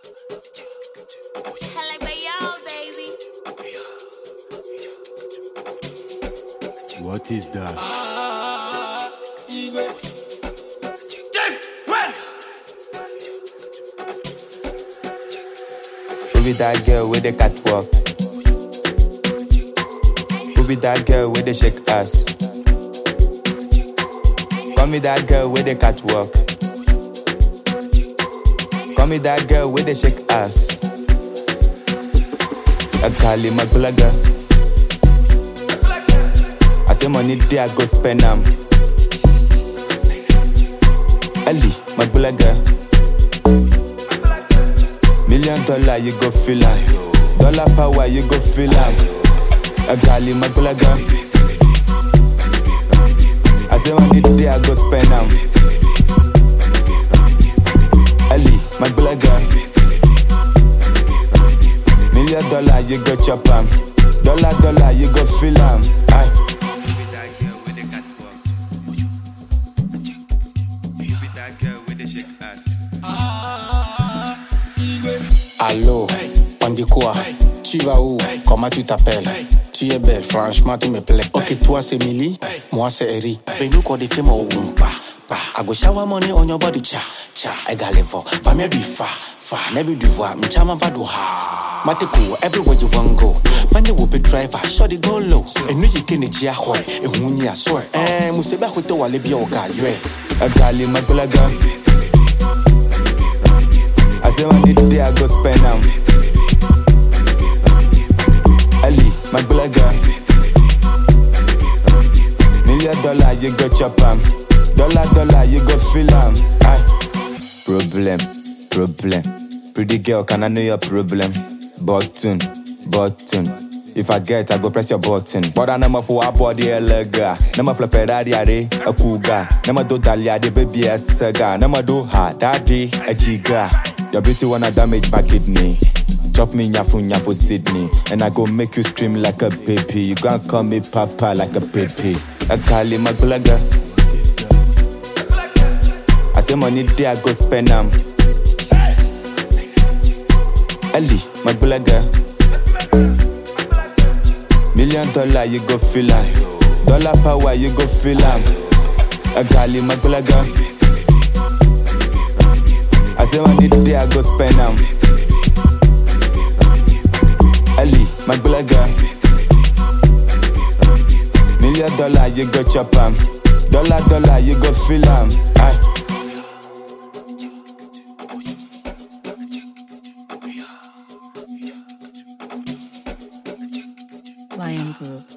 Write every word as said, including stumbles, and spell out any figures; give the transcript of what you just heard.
like my y'all, baby. What is that? Ah, Igwe. Who be that girl with the catwalk? Who be that girl with the shake ass? Call me that girl with the catwalk. Call me that girl with the shake ass. I call him a gulaga. I say money there, I go spend them. Ali, my gulaga. Million dollar, you go feel am. Dollar power, you go feel am. I call him a gulaga. I say money there, I go spend them. Ali, my gulaga. Million dollar, you go chop am. Dollar, dollar, you go feel am. Aye. Allô, on dit quoi? Tu vas où? Comment tu t'appelles? Tu es belle, franchement tu me plais. Ok, toi c'est Milly, moi c'est Eric. Mais nous qu'on défait mon wumpa. I go shower money on your body, cha, cha. I got level, va me be far, far. Maybe du voir, mi chama va do ha. Mateko, everywhere you want go. Man you will be driver, shot it go low. And you can eat ya hoy, and who ya swear. Eh, museba kuto wale bi oga, yue. I call him a gulaga. I say money there, I go spend them. Ali, my gulaga. Million dollar, you go chop am. Dollar, dollar, you go feel am. Aye. Problem, problem. Pretty girl, can I know your problem? Button, button. If I get, I go press your button. But I never for a body a lega. Never play Ferrari a cougar. Never do Dalia the baby a saga. Never do ha daddy a chiga. Your beauty wanna damage my kidney. Chop me nyafu nyafu Sydney. And I go make you scream like a baby. You gon' call me papa like a baby. I call him a gulaga. I say money there, I go spend them. Ali, my gulaga. Million dollar, you go feel am. Dollar power, you go feel am. I call him a gulaga. I say money there, I go spend them. Ali, my gulaga. Million dollar, you go chop am. Dollar, dollar, you go feel am. Aye. Lion Group.